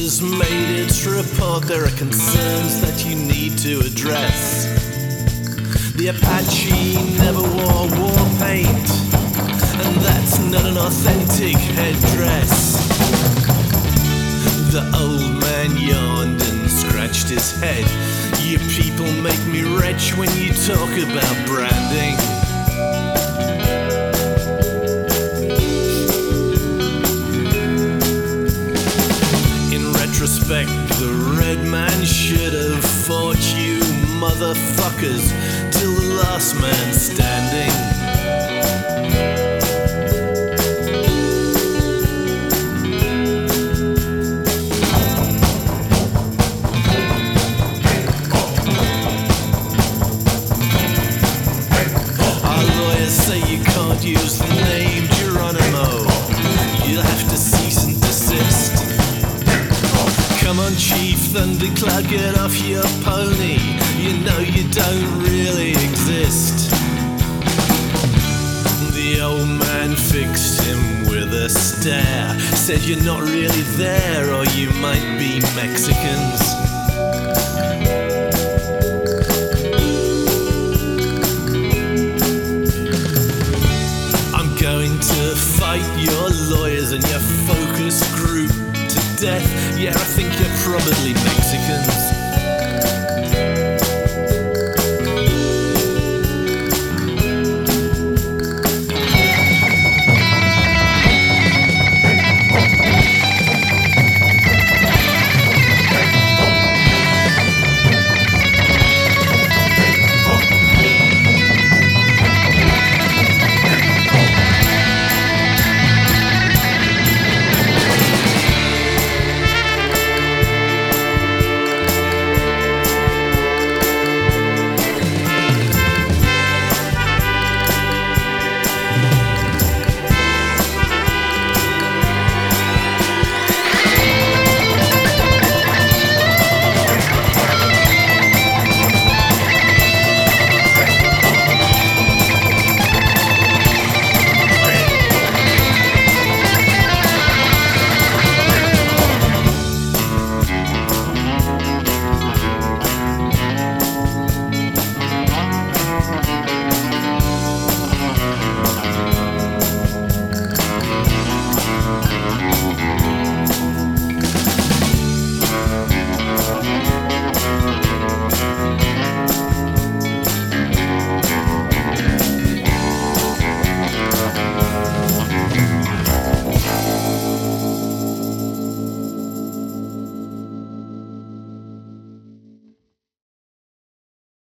has made its report. There are concerns that you need to address. The Apache never wore war paint, and that's not an authentic headdress. The old man yawned and scratched his head. You people make me retch when you talk about branding. In retrospect, the red man should have fought you motherfuckers till the last man standing. Use the name Geronimo. You'll have to cease and desist. Come on, Chief Thundercloud, get off your pony. You know you don't really exist. The old man fixed him with a stare. Said you're not really there, or you might be Mexicans. To fight your lawyers and your focus group to death. Yeah, I think you're probably Mexicans.